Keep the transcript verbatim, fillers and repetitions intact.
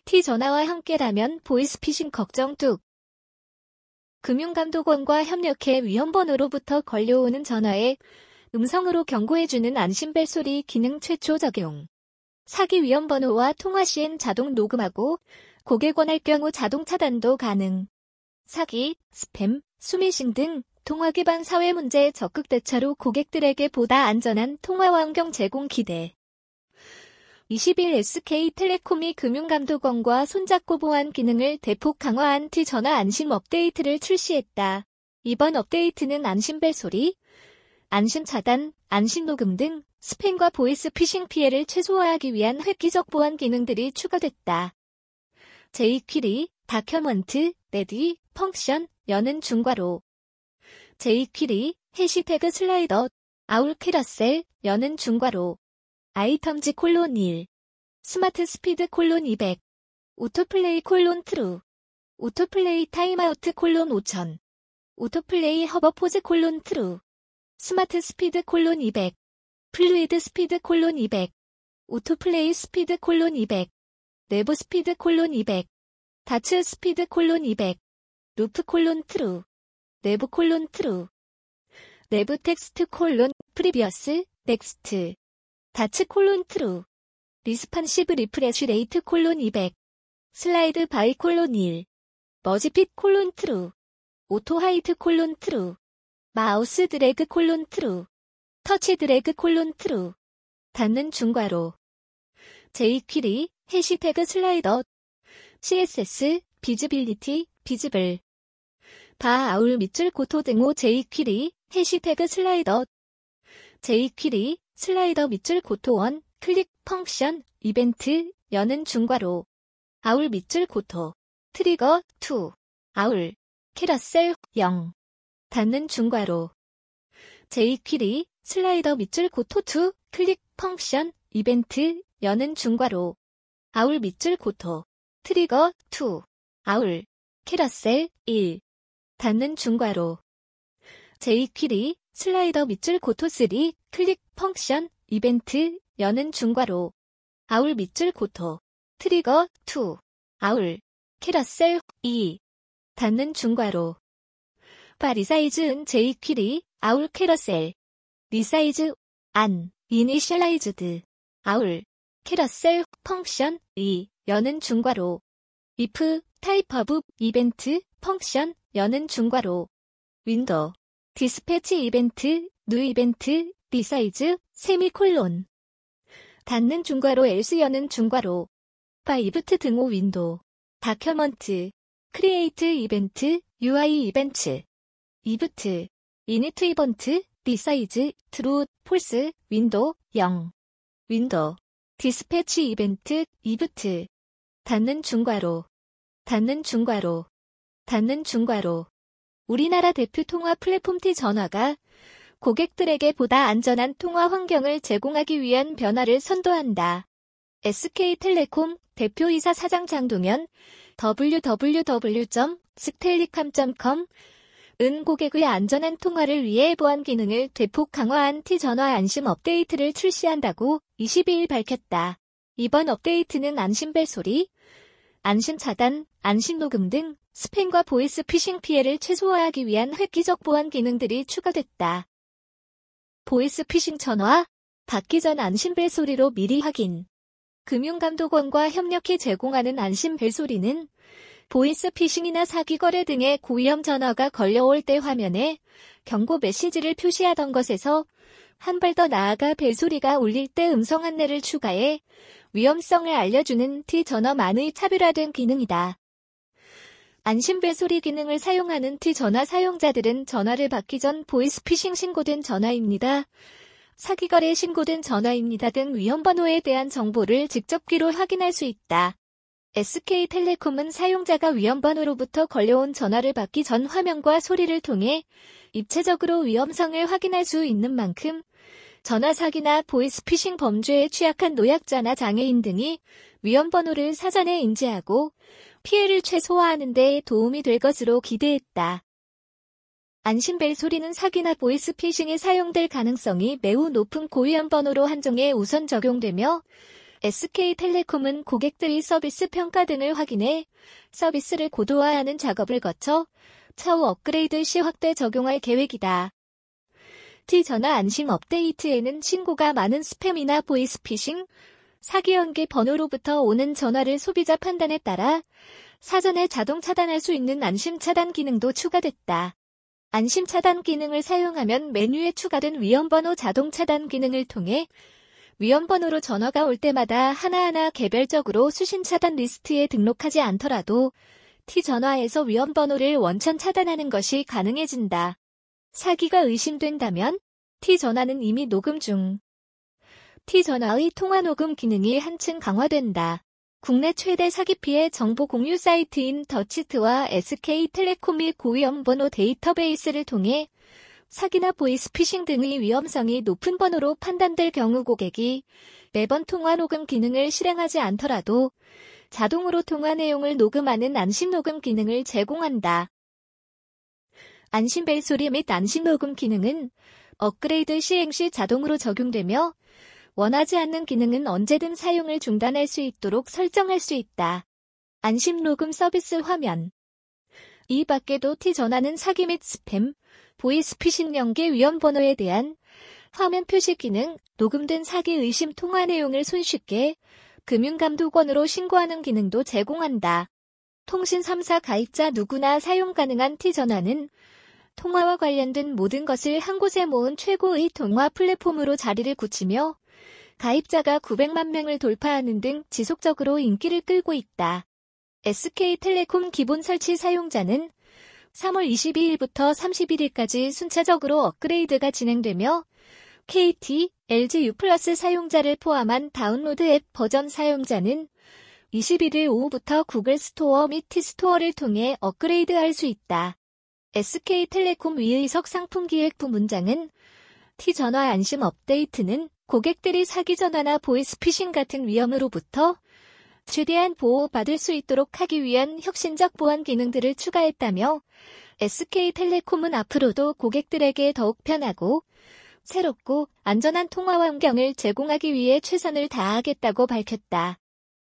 T전화와 함께라면 보이스피싱 걱정 뚝. 금융감독원과 협력해 위험번호로부터 걸려오는 전화에 음성으로 경고해주는 안심벨소리 기능 최초 적용. 사기 위험번호와 통화 시엔 자동 녹음하고 고객 원할 경우 자동 차단도 가능. 사기, 스팸, 스미싱 등 통화 기반 사회 문제에 적극 대처로 고객들에게 보다 안전한 통화 환경 제공 기대. 이십 일 에스케이텔레콤이 금융감독원과 손잡고 보안 기능을 대폭 강화한 T전화 안심 업데이트를 출시했다. 이번 업데이트는 안심벨소리, 안심 차단, 안심 녹음 등 스팸과 보이스피싱 피해를 최소화하기 위한 획기적 보안 기능들이 추가됐다. 제이퀴리, 다큐먼트, 레디, 펑션, 여는 중괄호. 제이퀴리, 해시태그 슬라이더, 아울 캐러셀, 여는 중괄호. 아이템즈 콜론 일. 스마트 스피드 콜론 이백. 오토플레이 콜론 트루. 오토플레이 타임아우트 콜론 오천. 오토플레이 허버포즈 콜론 트루. 스마트 스피드 콜론 이백. 플루이드 스피드 콜론 이백. 오토플레이 스피드 콜론 이백. 내부 스피드 콜론 이백. 다츠 스피드 콜론 이백. 루프 콜론 트루. 내부 콜론 트루. 내부 텍스트 콜론 프리비어스 넥스트. 다츠 콜론 트루. 리스판시브 리프레쉬 레이트 콜론 이백. 슬라이드 바이 콜론 일. 머지핏 콜론 트루. 오토 하이트 콜론 트루. 마우스 드래그 콜론 트루. 터치 드래그 콜론 트루. 닫는 중괄호. 제이퀴리, 해시태그 슬라이더. 씨에스에스, 비즈빌리티, 비즈블. 바 아울 밑줄 고토 등호 제이퀴리, 해시태그 슬라이더. 제이퀴리, 슬라이더 밑줄 고토 원, 클릭, 펑션, 이벤트, 여는 중괄호. 아울 밑줄 고토. 트리거, 이. 아울. 캐러셀, 영. 닫는 중괄호. 제이퀴리, 슬라이더 밑줄 고토 이, 클릭, 펑션, 이벤트, 여는 중괄호. 아울 밑줄 고토. 트리거, 이. 아울. 캐러셀, 일. 닫는 중괄호. 제이퀴리, 슬라이더 밑줄 고토 삼, 클릭, 펑션, 이벤트, 여는 중괄호. 아울 밑줄 고토. 트리거, 이. 아울. 캐러셀, 이. 닫는 중괄호. 바 리사이즈은 제이퀴리, 아울 캐러셀. 리사이즈, 안, 이니셜라이즈드. 아울. 캐러셀, 펑션, 이. 여는 중괄호. if, 타입 오브, 이벤트, 펑션, 여는 중괄호. 윈도우. 디스패치 이벤트, 뉴 이벤트, 리사이즈, 세미콜론. 닫는 중괄호 else 여는 중괄호. 바 이브트 등호 윈도우. 다큐먼트. 크리에이트 이벤트, 유아이 이벤트. 이브트. 이니트 이벤트, 리사이즈, 트루, 폴스, 윈도우, 영. 윈도우. 디스패치 이벤트, 이브트. 닫는 중괄호. 닫는 중괄호. 닫는 중괄호. 우리나라 대표 통화 플랫폼 T전화가 고객들에게 보다 안전한 통화 환경을 제공하기 위한 변화를 선도한다. 에스케이텔레콤 대표이사 사장 장동현 더블유 더블유 더블유 점 스텔리캄 점 컴 은 고객의 안전한 통화를 위해 보안 기능을 대폭 강화한 T전화 안심 업데이트를 출시한다고 이십이 일 밝혔다. 이번 업데이트는 안심벨소리, 안심 차단, 안심 녹음 등 스팸과 보이스피싱 피해를 최소화하기 위한 획기적 보안 기능들이 추가됐다. 보이스피싱 전화, 받기 전 안심벨소리로 미리 확인. 금융감독원과 협력해 제공하는 안심벨소리는 보이스피싱이나 사기 거래 등의 고위험 전화가 걸려올 때 화면에 경고 메시지를 표시하던 것에서 한 발 더 나아가 벨소리가 울릴 때 음성 안내를 추가해 위험성을 알려주는 T전화만의 차별화된 기능이다. 안심벨소리 기능을 사용하는 T전화 사용자들은 전화를 받기 전 보이스피싱 신고된 전화입니다. 사기거래 신고된 전화입니다 등 위험번호에 대한 정보를 직접 귀로 확인할 수 있다. 에스케이텔레콤은 사용자가 위험번호로부터 걸려온 전화를 받기 전 화면과 소리를 통해 입체적으로 위험성을 확인할 수 있는 만큼 전화 사기나 보이스피싱 범죄에 취약한 노약자나 장애인 등이 위험번호를 사전에 인지하고 피해를 최소화하는 데 도움이 될 것으로 기대했다. 안심벨소리는 사기나 보이스피싱에 사용될 가능성이 매우 높은 고위험 번호로 한정해 우선 적용되며 에스케이텔레콤은 고객들이 서비스 평가 등을 확인해 서비스를 고도화하는 작업을 거쳐 차후 업그레이드 시 확대 적용할 계획이다. T전화 안심 업데이트에는 신고가 많은 스팸이나 보이스피싱, 사기 연계 번호로부터 오는 전화를 소비자 판단에 따라 사전에 자동 차단할 수 있는 안심 차단 기능도 추가됐다. 안심 차단 기능을 사용하면 메뉴에 추가된 위험번호 자동 차단 기능을 통해 위험번호로 전화가 올 때마다 하나하나 개별적으로 수신 차단 리스트에 등록하지 않더라도 T전화에서 위험번호를 원천 차단하는 것이 가능해진다. 사기가 의심된다면 T전화는 이미 녹음 중. T전화의 통화 녹음 기능이 한층 강화된다. 국내 최대 사기 피해 정보 공유 사이트인 더치트와 에스케이텔레콤이 고위험번호 데이터베이스를 통해 사기나 보이스피싱 등의 위험성이 높은 번호로 판단될 경우 고객이 매번 통화 녹음 기능을 실행하지 않더라도 자동으로 통화 내용을 녹음하는 안심 녹음 기능을 제공한다. 안심 벨소리 및 안심 녹음 기능은 업그레이드 시행 시 자동으로 적용되며 원하지 않는 기능은 언제든 사용을 중단할 수 있도록 설정할 수 있다. 안심 녹음 서비스 화면. 이 밖에도 T전화는 사기 및 스팸, 보이스피싱 연계 위험번호에 대한 화면 표시 기능, 녹음된 사기 의심 통화 내용을 손쉽게 금융감독원으로 신고하는 기능도 제공한다. 통신 삼 사 가입자 누구나 사용 가능한 T전화는 통화와 관련된 모든 것을 한 곳에 모은 최고의 통화 플랫폼으로 자리를 굳히며 가입자가 구백만 명을 돌파하는 등 지속적으로 인기를 끌고 있다. 에스케이텔레콤 기본 설치 사용자는 삼월 이십이일부터 삼십일일까지 순차적으로 업그레이드가 진행되며 케이티, 엘지 U 플러스 사용자를 포함한 다운로드 앱 버전 사용자는 이십일일 오후부터 구글 스토어 및 T스토어를 통해 업그레이드할 수 있다. 에스케이텔레콤 위의석 상품기획부 문장은 T전화 안심 업데이트는 고객들이 사기 전화나 보이스피싱 같은 위험으로부터 최대한 보호받을 수 있도록 하기 위한 혁신적 보안 기능들을 추가했다며 에스케이텔레콤은 앞으로도 고객들에게 더욱 편하고 새롭고 안전한 통화 환경을 제공하기 위해 최선을 다하겠다고 밝혔다.